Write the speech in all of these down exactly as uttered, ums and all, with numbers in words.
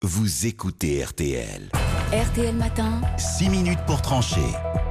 Vous écoutez R T L. R T L Matin. six minutes pour trancher.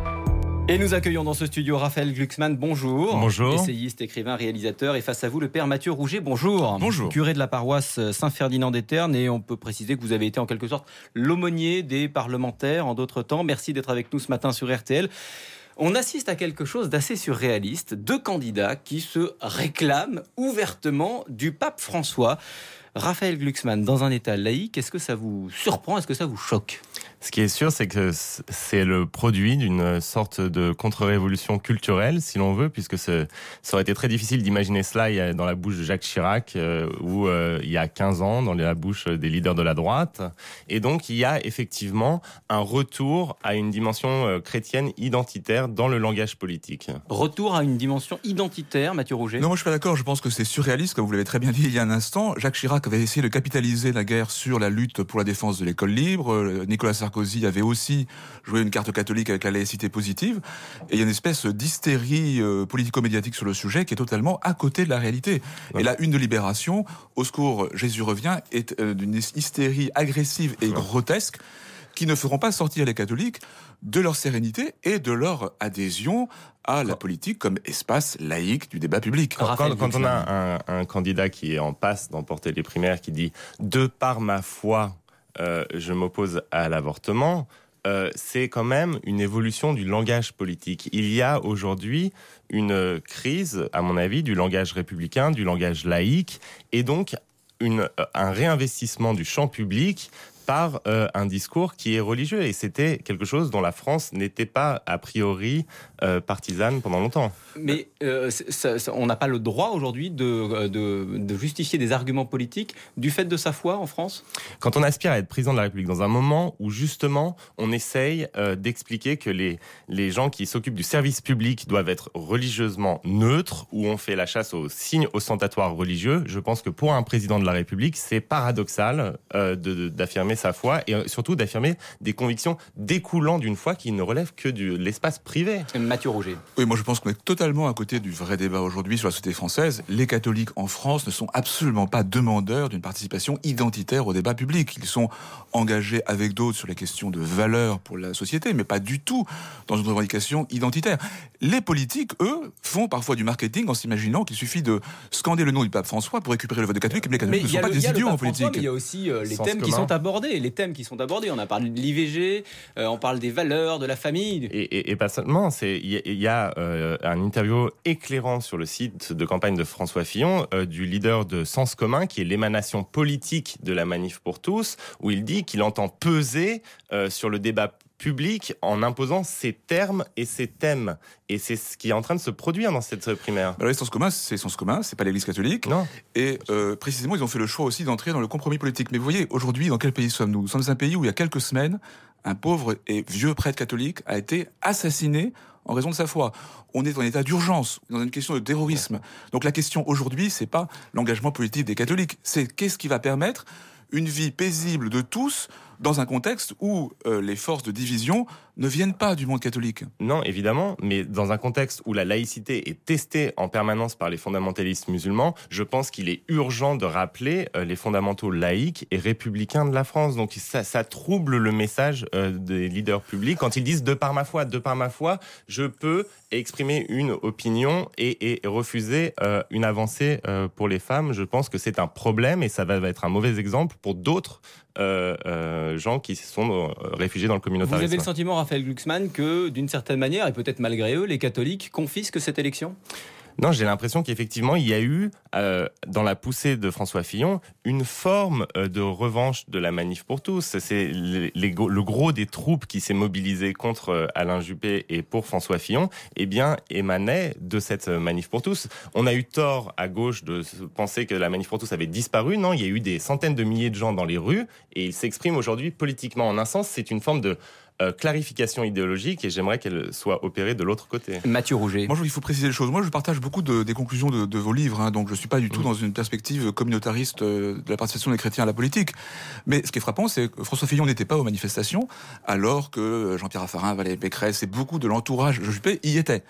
Et nous accueillons dans ce studio Raphaël Glucksmann, bonjour. Bonjour. Essayiste, écrivain, réalisateur. Et face à vous, le père Mathieu Rouget, bonjour. Bonjour. Curé de la paroisse Saint-Ferdinand des Ternes. Et on peut préciser que vous avez été en quelque sorte l'aumônier des parlementaires en d'autres temps. Merci d'être avec nous ce matin sur R T L. On assiste à quelque chose d'assez surréaliste. Deux candidats qui se réclament ouvertement du pape François. Raphaël Glucksmann, dans un État laïque, est-ce que ça vous surprend? Est-ce que ça vous choque? Ce qui est sûr, c'est que c'est le produit d'une sorte de contre-révolution culturelle, si l'on veut, puisque ça aurait été très difficile d'imaginer cela dans la bouche de Jacques Chirac, euh, ou euh, il y a quinze ans, dans la bouche des leaders de la droite. Et donc, il y a effectivement un retour à une dimension euh, chrétienne identitaire dans le langage politique. Retour à une dimension identitaire, Mathieu Rouget? Non, moi je suis pas d'accord, je pense que c'est surréaliste, comme vous l'avez très bien dit il y a un instant. Jacques Chirac avait essayé de capitaliser la guerre sur la lutte pour la défense de l'école libre. Nicolas Sarkozy avait aussi joué une carte catholique avec la laïcité positive. Et il y a une espèce d'hystérie euh, politico-médiatique sur le sujet qui est totalement à côté de la réalité. Ouais. Et la une de Libération, au secours, Jésus revient, est euh, d'une hystérie agressive et ouais. grotesque qui ne feront pas sortir les catholiques de leur sérénité et de leur adhésion à la politique comme espace laïque du débat public. Quand, quand, quand on a un, un candidat qui est en passe d'emporter les primaires, qui dit « de par ma foi, euh, je m'oppose à l'avortement », Euh, c'est quand même une évolution du langage politique. Il y a aujourd'hui une crise, à mon avis, du langage républicain, du langage laïque, et donc une, un réinvestissement du champ public par euh, un discours qui est religieux. Et c'était quelque chose dont la France n'était pas, a priori, euh, partisane pendant longtemps. Mais euh, ça, ça, on n'a pas le droit aujourd'hui de, de, de justifier des arguments politiques du fait de sa foi en France? Quand on aspire à être président de la République, dans un moment où justement on essaye euh, d'expliquer que les, les gens qui s'occupent du service public doivent être religieusement neutres, où on fait la chasse aux signes ostentatoires religieux, je pense que pour un président de la République, c'est paradoxal euh, de, de, d'affirmer sa foi et surtout d'affirmer des convictions découlant d'une foi qui ne relève que de l'espace privé. Mathieu Rouget. Oui, moi je pense qu'on est totalement à côté du vrai débat aujourd'hui sur la société française. Les catholiques en France ne sont absolument pas demandeurs d'une participation identitaire au débat public. Ils sont engagés avec d'autres sur les questions de valeurs pour la société, mais pas du tout dans une revendication identitaire. Les politiques, eux, font parfois du marketing en s'imaginant qu'il suffit de scander le nom du pape François pour récupérer le vote des catholiques. Mais les catholiques mais ne sont pas le, des idiots en politique. François, mais il y a aussi euh, les Sens thèmes commun. qui sont abordés. Les thèmes qui sont abordés. On a parlé de l'I V G, euh, on parle des valeurs, de la famille. Et, et, et pas seulement. C'est il y, y a euh, un interview éclairant sur le site de campagne de François Fillon euh, du leader de Sens commun, qui est l'émanation politique de la Manif pour tous, où il dit qu'il entend peser euh, sur le débat public en imposant ses termes et ses thèmes. Et c'est ce qui est en train de se produire dans cette primaire. Alors, les Sens commun, c'est Sens commun, c'est pas l'Église catholique. Non. Et euh, précisément, ils ont fait le choix aussi d'entrer dans le compromis politique. Mais vous voyez, aujourd'hui, dans quel pays sommes-nous? Nous sommes dans un pays où il y a quelques semaines, un pauvre et vieux prêtre catholique a été assassiné en raison de sa foi. On est en état d'urgence, dans une question de terrorisme. Donc la question aujourd'hui, c'est pas l'engagement politique des catholiques, c'est qu'est-ce qui va permettre une vie paisible de tous dans un contexte où euh, les forces de division ne viennent pas du monde catholique. Non, évidemment, mais dans un contexte où la laïcité est testée en permanence par les fondamentalistes musulmans, je pense qu'il est urgent de rappeler euh, les fondamentaux laïques et républicains de la France. Donc ça, ça trouble le message euh, des leaders publics quand ils disent « de par ma foi, de par ma foi, je peux exprimer une opinion et, et refuser euh, une avancée euh, pour les femmes ». Je pense que c'est un problème et ça va être un mauvais exemple pour d'autres Euh, euh, gens qui sont euh, réfugiés dans le communautarisme. Vous avez le sentiment, Raphaël Glucksmann, que d'une certaine manière, et peut-être malgré eux, les catholiques confisquent cette élection ? Non, j'ai l'impression qu'effectivement, il y a eu, euh, dans la poussée de François Fillon, une forme euh, de revanche de la Manif pour tous. C'est les, les, le gros des troupes qui s'est mobilisé contre euh, Alain Juppé et pour François Fillon, eh bien, émanait de cette Manif pour tous. On a eu tort à gauche de penser que la Manif pour tous avait disparu. Non, il y a eu des centaines de milliers de gens dans les rues et ils s'expriment aujourd'hui politiquement. En un sens, c'est une forme de Euh, clarification idéologique et j'aimerais qu'elle soit opérée de l'autre côté. Mathieu Rouget. Moi, il faut préciser les choses. Moi, je partage beaucoup de, des conclusions de, de vos livres, hein, donc je suis pas du tout mmh. dans une perspective communautariste euh, de la participation des chrétiens à la politique. Mais ce qui est frappant, c'est que François Fillon n'était pas aux manifestations, alors que Jean-Pierre Raffarin, Valérie Pécresse et beaucoup de l'entourage de Juppé y étaient.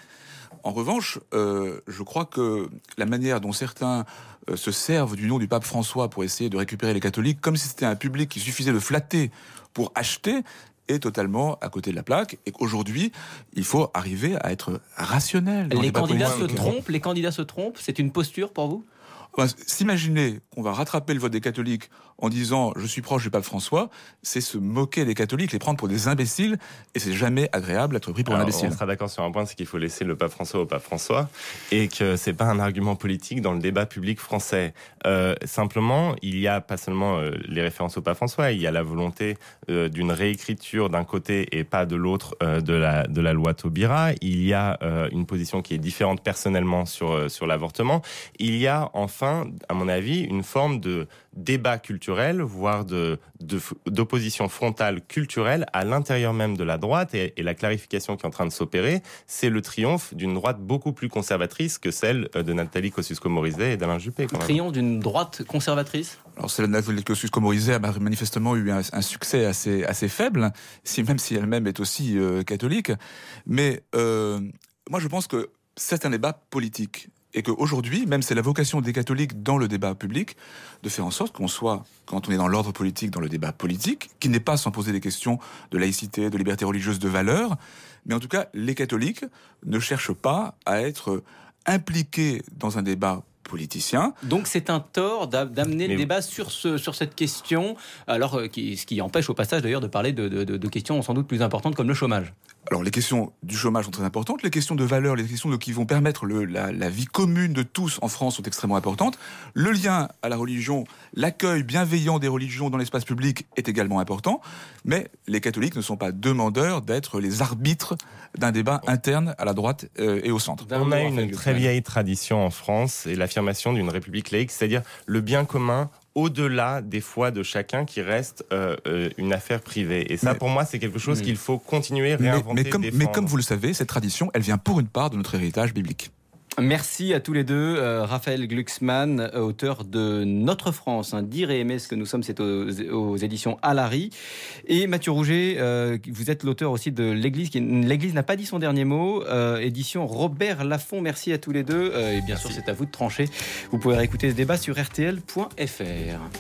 En revanche, euh, je crois que la manière dont certains euh, se servent du nom du pape François pour essayer de récupérer les catholiques, comme si c'était un public qu'il suffisait de flatter pour acheter, est totalement à côté de la plaque, et qu'aujourd'hui, il faut arriver à être rationnel. Dans les candidats se politique. trompent, les candidats se trompent, c'est une posture pour vous ? Ben, s'imaginer qu'on va rattraper le vote des catholiques en disant « je suis proche du pape François », c'est se moquer des catholiques, les prendre pour des imbéciles, et c'est jamais agréable d'être pris pour Alors, un imbécile. On sera d'accord sur un point, c'est qu'il faut laisser le pape François au pape François, et que c'est pas un argument politique dans le débat public français. Euh, simplement, il y a pas seulement euh, les références au pape François, il y a la volonté euh, d'une réécriture d'un côté et pas de l'autre euh, de la de la loi Taubira. Il y a euh, une position qui est différente personnellement sur euh, sur l'avortement. Il y a enfin, à mon avis, une forme de débat culturel, voire de, de, d'opposition frontale culturelle à l'intérieur même de la droite. Et, et la clarification qui est en train de s'opérer, c'est le triomphe d'une droite beaucoup plus conservatrice que celle de Nathalie Kosciusko-Morizet et d'Alain Juppé. Le triomphe d'une droite conservatrice ? Alors, celle de Nathalie Kosciusko-Morizet a manifestement eu un, un succès assez, assez faible, si, même si elle-même est aussi euh, catholique. Mais euh, moi, je pense que c'est un débat politique. Et qu'aujourd'hui, même c'est la vocation des catholiques dans le débat public, de faire en sorte qu'on soit, quand on est dans l'ordre politique, dans le débat politique, qui n'est pas sans poser des questions de laïcité, de liberté religieuse, de valeurs, mais en tout cas, les catholiques ne cherchent pas à être impliqués dans un débat politicien. Donc c'est un tort d'amener Mais le débat sur, ce, sur cette question, alors euh, qui, ce qui empêche au passage d'ailleurs de parler de, de, de questions sans doute plus importantes comme le chômage. Alors les questions du chômage sont très importantes, les questions de valeurs, les questions de, qui vont permettre le, la, la vie commune de tous en France sont extrêmement importantes. Le lien à la religion, l'accueil bienveillant des religions dans l'espace public est également important, mais les catholiques ne sont pas demandeurs d'être les arbitres d'un débat interne à la droite euh, et au centre. On a une très vieille tradition en France et l'affirmation d'une république laïque, c'est-à-dire le bien commun au-delà des foi de chacun qui reste euh, euh, une affaire privée. Et ça, mais, pour moi, c'est quelque chose mmh. qu'il faut continuer, réinventer, mais, mais, comme, défendre. mais comme vous le savez, cette tradition, elle vient pour une part de notre héritage biblique. Merci à tous les deux. Euh, Raphaël Glucksmann, auteur de Notre France, hein, Dire et aimer ce que nous sommes, c'est aux, aux éditions Alary. Et Mathieu Rouget, euh, vous êtes l'auteur aussi de L'Église, qui, L'Église n'a pas dit son dernier mot, euh, édition Robert Laffont. Merci à tous les deux. Euh, et bien Merci. sûr, c'est à vous de trancher. Vous pouvez réécouter ce débat sur r t l point f r.